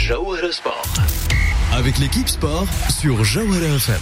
Jawahara Sport. Avec l'équipe sport sur Jawahara FM.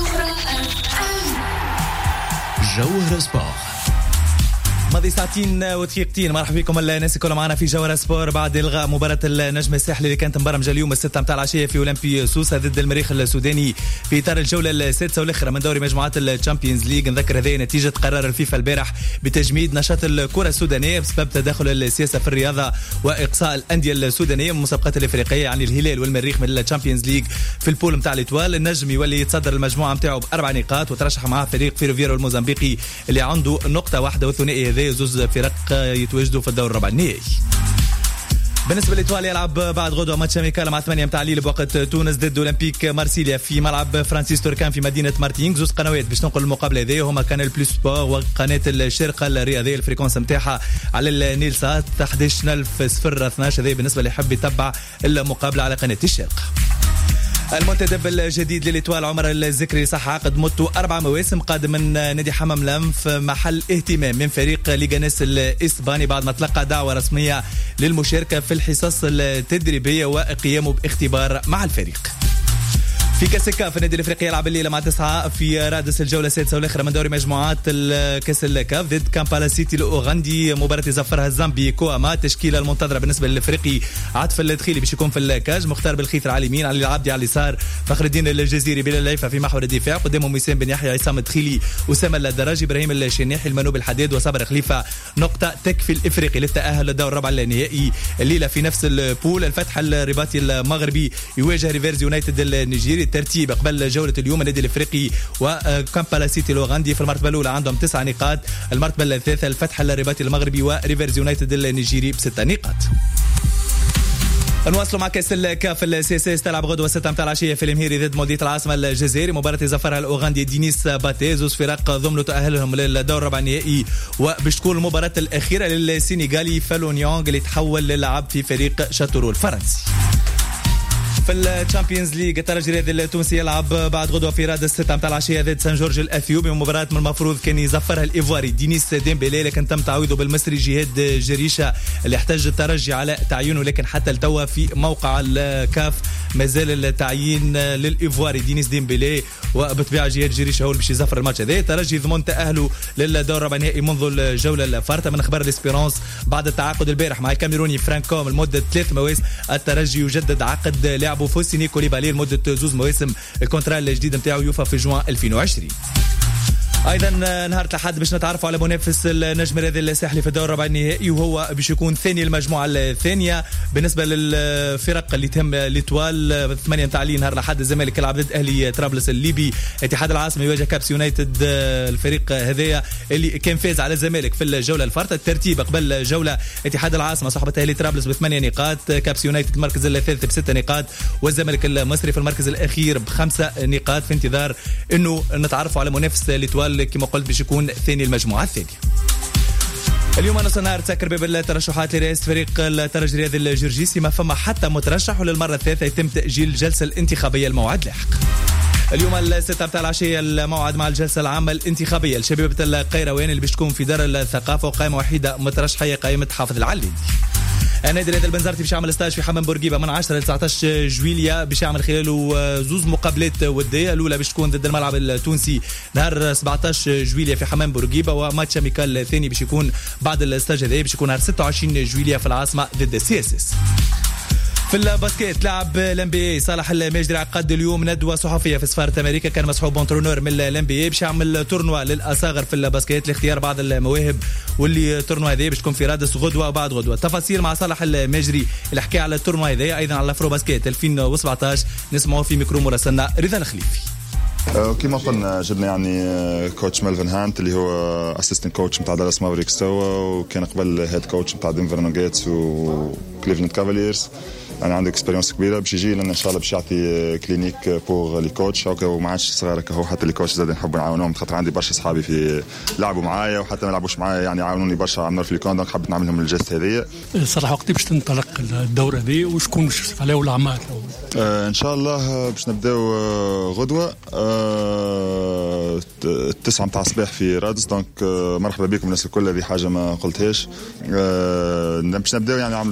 Jawahara Sport. ماضي ساعتين ودقيقتين. مرحبا بكم الناس كلهم معنا في جوهرة سبور بعد إلغاء مباراة النجم الساحلي اللي كانت مبرمجة اليوم الستة متاع العشية في أولمبي سوسة ضد المريخ السوداني في إطار الجولة السادسة والأخيرة من دوري مجموعات الشامبيونز ليج. نذكر هذه نتيجة قرار الفيفا البارح بتجميد نشاط الكرة السودانية بسبب تدخل السياسة في الرياضة وإقصاء الأندية السودانية من المسابقات الإفريقية، يعني الهلال والمريخ من الشامبيونز ليج في البول متاع الإتوال. النجم يولي يتصدر المجموعة متاعه ب4 نقاط وترشح معه فريق فيروفيرو الموزمبيقي اللي عنده نقطة واحدة، والثنائي هذا زوز فرق يتواجدوا في الدور الربع النهائي. بالنسبة للإيطوال يلعب بعد غدوة ماتش أميكال مع 8 متاع الليل بوقت تونس ضد أولمبيك مارسيليا في ملعب فرانسيس توركان في مدينة مارتينغ. زوز قنوات باش ننقل المقابلة هذه هما كانال بلوس سبور وقناة الشرقة الرياضية. الفريكونس نتاعها على النيل سات 11012. هذه بالنسبة اللي يحب يتبع المقابلة على قناة الشرقة. المنتدب الجديد للإتوال عمر الذكري صح عقد مدته 4 مواسم قادم من نادي حمام لنف محل اهتمام من فريق ليغانيس الإسباني بعد ما تلقى دعوة رسمية للمشاركة في الحصص التدريبية وقيامه باختبار مع الفريق. في كاس الكاف النادي الافريقي يلعب الليله مع 9 في رادس الجوله السادسه والاخيره من دوري مجموعات كاس الكاف ضد كامبالا سيتي الاوغندي. مباراه يزفرها الزامبي كواما. تشكيله المنتظره بالنسبه للافريقي عاطف الدخيلي باش يكون في الكاج، مختار بالخيثر على اليمين، علي العبدي على اليسار، فخر الدين الجزيري بلا العيفه في محور الدفاع، قدامهم وسام بن يحيى، عصام الدخيلي، اسامه الدراجي، ابراهيم الشنيحي، المنوب الحديد وصبر خليفه. نقطه تكفي الافريقي للتاهل للدور الربع النهائي الليله في نفس البول. الفتح الرباطي المغربي يواجه ريفيرز يونايتد النيجيري. الترتيب قبل جولة اليوم النادي الافريقي وكامبالا سيتي الاوغندي في المرتبة الأولى عندهم 9 نقاط، المرتبة الثالثة الفتح الرباطي المغربي وريفيرز يونايتد النيجيري ب6 نقاط. نواصلوا مع كاس الكاف. السياسيس تلعب غدوة 6 متاع العشية في المهيري ضد مولودية العاصمة الجزائري. مباراة يزفرها الأوغندي دينيس باتي. زوز فرق ضمنوا تأهلهم للدور الربع النهائي وباش تكون المباراة الأخيرة للسينيغالي فالونيونغ اللي تحول للعب في فريق شاتورو الفرنسي. في الشامبيونز ليج الترجي الرياضي التونسي يلعب بعد غدوه في رادس 6 متاع العشيه ضد سان جورج الاثيوبي. مباراه من المفروض كان يزفرها الايفواري دينيس ديمبلي، لكن تم تعويضه بالمصري جهاد جريشه اللي احتاج الترجي على تعيينه، لكن حتى التوا في موقع الكاف مازال التعيين للايفواري دينيس ديمبلي، وبطبيعه جهاد جريشه هو اللي باش يزفر الماتش هذا. الترجي ضمن تاهله للدور الربع النهائي منذ الجوله الفارطه. من اخبار الاسبيرونس بعد التعاقد البارح مع الكاميروني فرانكوم لمده 3 مواسم الترجي يجدد عقد لاعبه فوسيني كوليبالي لمده 2 مواسم. الكونترا الجديد نتاعو يوفى في جوان 2020. ايضا نهار الاحد باش نتعرفوا على منافس النجم الرياضي الساحلي في الدور الربع النهائي، وهو باش يكون ثاني المجموعه الثانيه. بالنسبه للفرق اللي تهم الإتوال 8 متاع الليل نهار الاحد الزمالك يلعب ضد اهلي طرابلس الليبي. اتحاد العاصمه يواجه كابس يونايتد، الفريق هذايا اللي كان فاز على الزمالك في الجوله الفارطه. الترتيب قبل الجوله اتحاد العاصمه صاحبه اهلي طرابلس ب8 نقاط، كابس يونايتد المركز الثالث ب6 نقاط، والزمالك المصري في المركز الاخير ب5 نقاط، في انتظار انه نتعرفوا على منافس الإتوال كما قلت باش يكون ثاني المجموعة الثانية. اليوم نص النهار تسكر باب الترشحات لرئاسة فريق الترجي الرياضي الجرجيسي. ما فما حتى مترشح، وللمرة الثالثة يتم تأجيل الجلسة الانتخابية الموعد لاحق. اليوم 6 متاع العشية الموعد مع الجلسة العامة الانتخابية لشبيبة القيروان اللي باش تكون في دار الثقافة، وقائمة وحيدة مترشحة هي قائمة حافظ العليدي. النادي الرياضي البنزرتي باش يعمل ستاج في حمام بورقيبه من 10 ل 19 جويليا، باش يعمل خلاله 2 مقابلات وديه. الاولى باش تكون ضد الملعب التونسي نهار 17 جويليا في حمام بورقيبه، وماتش اميكال الثاني باش يكون بعد الستاج هذا باش يكون نهار 26 جويليا في العاصمه ضد السي اس اس. في الباسكيت لعب الانبي صالح الماجدري عقد اليوم ندوه صحفيه في سفاره امريكا، كان مسحوب بونترونور من الانبي باش يعمل تورنوا للاصاغر في الباسكيت لاختيار بعض المواهب، واللي تورنوا هذه باش تكون في رادس غدوه وبعد غدوه. التفاصيل مع صالح الماجدري اللي حكى على التورنوا هذه ايضا على الافرو باسكيت 2017 نسمعوا في ميكرو مراسلنا رضا الخليفي. كما قلنا جبنا يعني كوتش مالفن هانت اللي هو اسيستنت كوتش نتاع دالاس مافريكس توا، وكان قبل هيد كوتش نتاع دنفر نوغيتس وكليفلاند كافاليرز، يعني عنده اكسبيرينس كبيره باش يجي لنا ان شاء الله باش يعطي كلينيك بور لي كوتش. هكا وما عادش صغار هو حتى لي كوتش زاد نحب نعاونهم، خاطر عندي برشا اصحابي في لعبوا معايا وحتى ما لعبوش معايا يعني عاونوني برشا على النار في الكون، دونك حبيت نعمل لهم الجست هذه. صراحه وقت باش تنطلق الدوره هذه وشكون باش يشرف عليها والاعمال؟ ان شاء الله باش نبداو غدوه 9 متاع الصباح في رادس، دونك مرحبا بكم الناس الكل. هذه حاجه ما قلتهاش. باش نبداو يعني نعمل دي سيسيون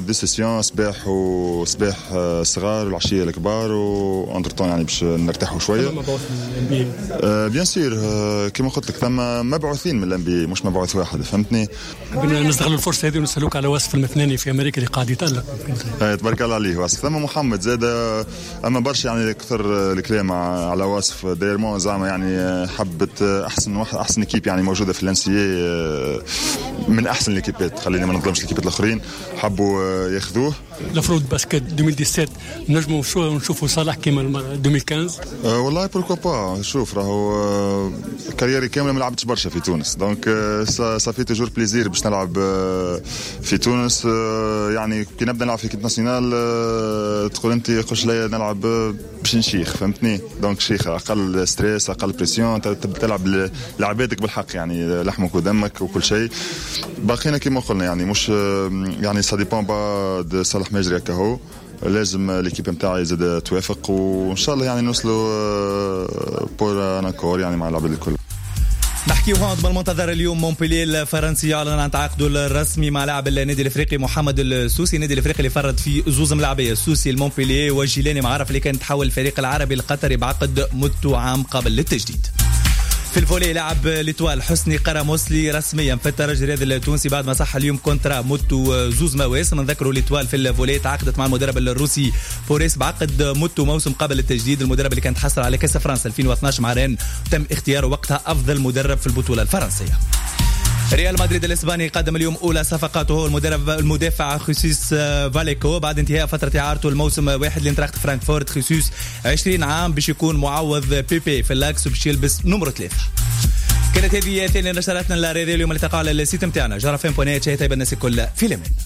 بريسيون صباح وصباح صغار والعشيه الكبار واندر طون يعني باش نرتاحوا شويه. بيان سور كما قلت لك ثم مبعوثين من الانبي مش مبعوث واحد فهمتني. حبينا نستغل الفرصه هذه ونسالوك على وصف المثناني في امريكا اللي قاعد يتالق. تبارك الله عليه وصف. ثم محمد زاد اما برشا يعني كثر الكلام على وصف دايرمون زعما يعني حبت احسن كيب يعني موجوده في الانسي من احسن الكيبات خلينا ما نظلمش الكيبات الاخرين حبوا ياخذوه. المفروض باسكت 2017 نجموا نشوفوا صلاح كيما 2015. والله بوركو با شوف راهو كاريري كامله ما لعبتش برشا في تونس دونك صافي توجور بليزير باش نلعب في تونس. يعني كي نبدا نلعب في كيب ناسيونال تقول انت قش لي نلعب باش نشيخ فهمتني. دونك شيخ اقل ستريس اقل بريسيون تلعب لعباتك بالحق يعني لحمك ودمك وكل شيء. باقينا كما قلنا يعني مش يعني سا ديبون با دو صالح ماجري كهو لازم ليكيب نتاعي زاد توافق وان شاء الله يعني نوصلوا بور انكور يعني مع اللاعبين الكل. نحكيو هون بالمنتظر اليوم مونبلييه الفرنسي اعلن عن تعاقده الرسمي مع لاعب النادي الافريقي محمد السوسي. النادي الافريقي اللي فرد في زوز ملاعبيه السوسي المونبلييه وجيلاني معرف اللي كان تحول الفريق العربي القطري بعقد مدته عام قبل للتجديد. في الفولي لعب ليتوال حسني قراموسلي رسميا في الترجي الرياضي التونسي بعد ما صح اليوم كونترا مدته زوز مواسم. نذكروا ليتوال في الفولي تعاقدت مع المدرب الروسي بوريس بعقد مدته موسم قبل التجديد. المدرب اللي كان تحصل على كاس فرنسا 2012 مع رين تم اختياره وقتها افضل مدرب في البطوله الفرنسيه. ريال مدريد الاسباني قدم اليوم اولى صفقاته المدافع خيسوس فاليكو بعد انتهاء فتره اعارته الموسم واحد لانتراخت فرانكفورت. خيسوس 20 عام باش يكون معوض بيبي في اللاكس وباش يلبس نمرة 3. كانت هذه ثاني نشراتنا الرياضيه اليوم اللي تقع على السيت نتاعنا جرافين.net. شاهدها بالناس الكل في اليمن.